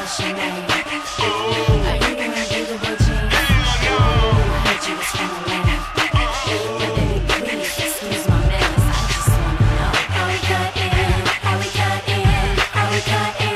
what's your name? Are you an unbeatable gene? I heard you was from Atlanta. But baby, please excuse my manners. I just wanna know how we got in, how we got in, how we got in.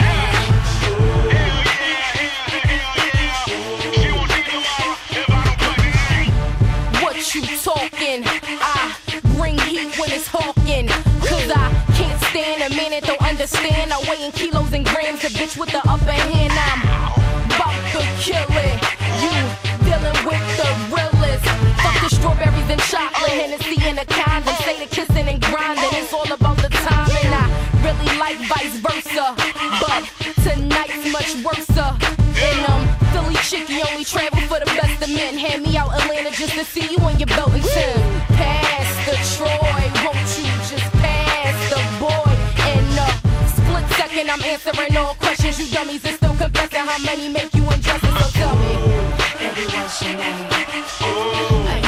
What you talking? I bring heat when it's hawking. Cause I can't stand a man that don't understand. I weigh in kilos and grams, a bitch with the upper hand. I'm about to kill it. You dealing with the realest. Fuck the strawberries and chocolate, Hennessy and a condom. Say the kissing and grinding, it's all about the timing. I really like vice versa, but tonight's much worse. And Philly chicky only travel for the best of men. Hand me out Atlanta just to see you on your Beltington. Pass the Troy, won't you just pass the boy? In a split second, I'm answering all questions. You dummies are still confessing how many make you undressing. So tell me, Baby, what's your name?